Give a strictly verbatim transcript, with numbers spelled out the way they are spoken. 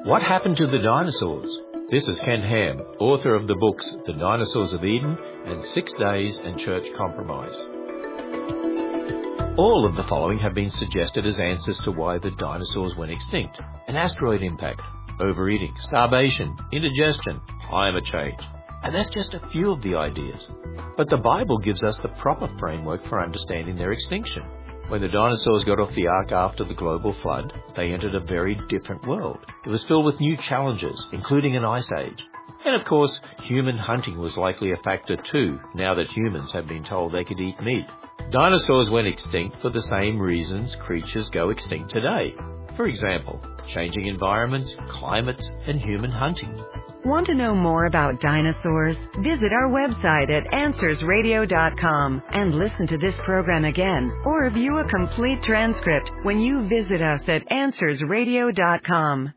What happened to the dinosaurs? This is Ken Ham, author of the books The Dinosaurs of Eden and Six Days and Church Compromise. All of the following have been suggested as answers to why the dinosaurs went extinct: an asteroid impact, overeating, starvation, indigestion, climate change. And that's just a few of the ideas. But the Bible gives us the proper framework for understanding their extinction. When the dinosaurs got off the ark after the global flood, they entered a very different world. It was filled with new challenges, including an ice age. And of course, human hunting was likely a factor too, now that humans have been told they could eat meat. Dinosaurs went extinct for the same reasons creatures go extinct today. For example, changing environments, climates, and human hunting. Want to know more about dinosaurs? Visit our website at answers radio dot com and listen to this program again or view a complete transcript when you visit us at answers radio dot com.